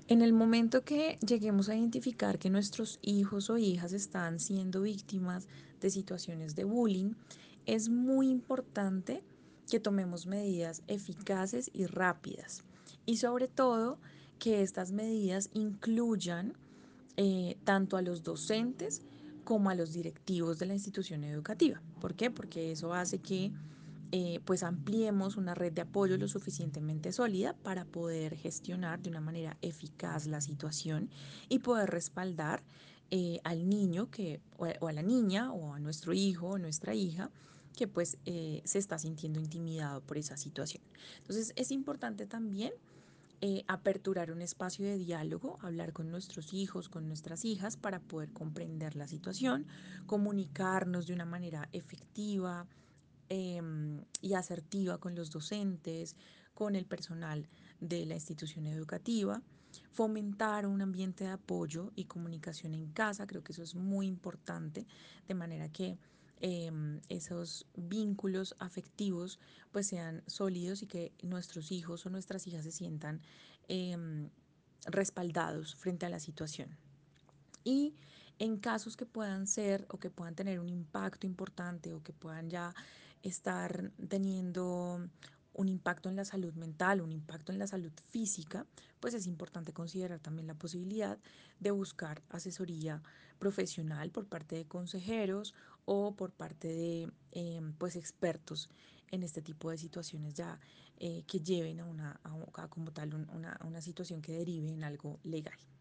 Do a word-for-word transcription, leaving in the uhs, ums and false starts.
En el momento que lleguemos a identificar que nuestros hijos o hijas están siendo víctimas de situaciones de bullying, es muy importante que tomemos medidas eficaces y rápidas. Y sobre todo, que estas medidas incluyan eh, tanto a los docentes como a los directivos de la institución educativa. ¿Por qué? Porque eso hace que eh, pues ampliemos una red de apoyo lo suficientemente sólida para poder gestionar de una manera eficaz la situación y poder respaldar eh, al niño que, o, a, o a la niña o a nuestro hijo o nuestra hija que pues eh, se está sintiendo intimidado por esa situación. Entonces es importante también eh, aperturar un espacio de diálogo, hablar con nuestros hijos, con nuestras hijas para poder comprender la situación, comunicarnos de una manera efectiva, eh, y asertiva con los docentes, con el personal de la institución educativa, fomentar un ambiente de apoyo y comunicación en casa, creo que eso es muy importante, de manera que eh, esos vínculos afectivos pues sean sólidos y que nuestros hijos o nuestras hijas se sientan eh, respaldados frente a la situación. Y en casos que puedan ser o que puedan tener un impacto importante o que puedan ya estar teniendo un impacto en la salud mental, un impacto en la salud física, pues es importante considerar también la posibilidad de buscar asesoría profesional por parte de consejeros o por parte de eh, pues expertos en este tipo de situaciones ya eh, que lleven a una a, a como tal un, una, una situación que derive en algo legal.